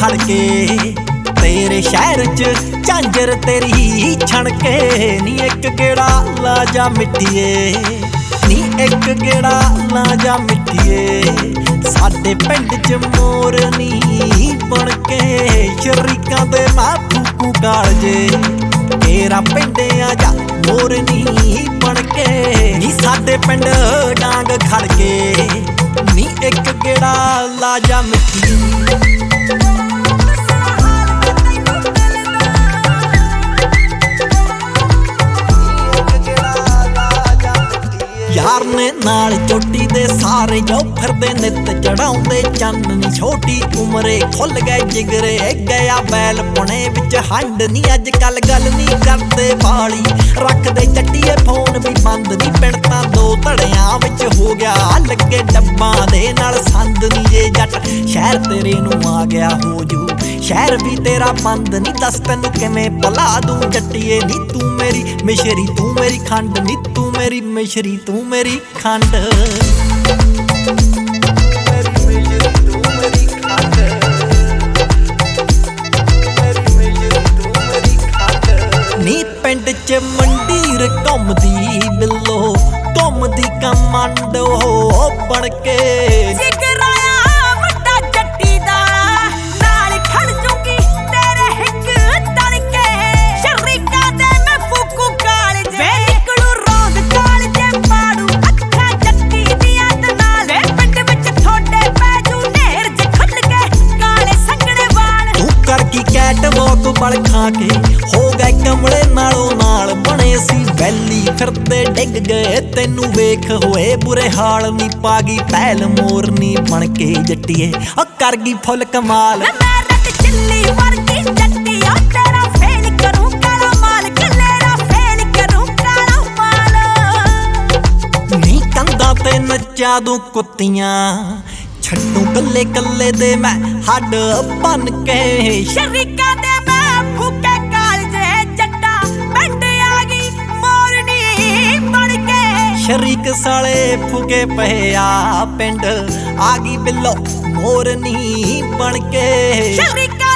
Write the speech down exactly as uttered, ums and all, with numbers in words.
खड़ के तेरे शहर च झांजर तेरी छणके नी एक गेड़ा ला जा मिट्टिए नी एक गेड़ा ला जा मिट्टिए साडे पिंड च मोर नी बन के शरीकां दे मैं फूकू कालजे तेरा पिंड आ जा मोर नी बन के नी साडे पिंड डांग खड़ के नी एक गेड़ा ला जा मिट्टिए यार ने नाल चोटी दे सारे जो फिरदे नित चढ़ाउंदे चाननी छोटी उमरे खुल गए जिगरे गया बैल पुणे विच हंड नी अज कल गल नी करदे वाली रखदे चट्टीए फोन भी बंद नी पिणता दो धड़ियां विच हो गया लगे डब्बां दे नाल संद नी जे जट शहर तेरे नूं आ गया हो जू शहर भी तेरा बंद नी दस तैनूं किवें भुला दूं जट्टीए नी तू मेरी मिशरी तू मेरी खंड नी तू मेरी मिशरी तू मेरी खंड नी पिंड च मंडीर घुमदी बिल्लो घुमदी कमांडो बन के बल खा के हो गए कमले नालों नाल बने सी वैली फिरदे डिग गए तेनू वेख होए बुरे हाल नी पागी पहल मोरनी बन के जट्टिए ओ कर गई फुल कमाल नी कंधा ते नचा दूं कुत्तियां छड्डू कल्ले कल्ले दे मैं हड बन के शरीका दे मैं फूके कालजे जट्टा पिंड आ गई मोरनी बन के शरीक साले फूके पे आ पिंड आ गई बिल्लो मोरनी बन के शरीका